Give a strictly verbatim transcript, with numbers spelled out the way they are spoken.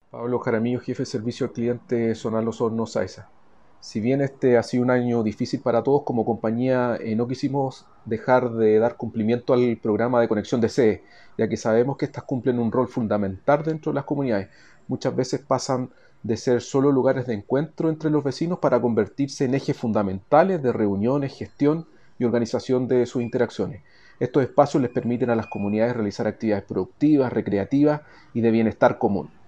Pablo Jaramillo, jefe de servicio al cliente Zonal Osorno Saiza. Si bien este ha sido un año difícil para todos, como compañía eh, no quisimos dejar de dar cumplimiento al programa de conexión de sede, ya que sabemos que estas cumplen un rol fundamental dentro de las comunidades. Muchas veces pasan de ser solo lugares de encuentro entre los vecinos para convertirse en ejes fundamentales de reuniones, gestión y organización de sus interacciones. Estos espacios les permiten a las comunidades realizar actividades productivas, recreativas y de bienestar común.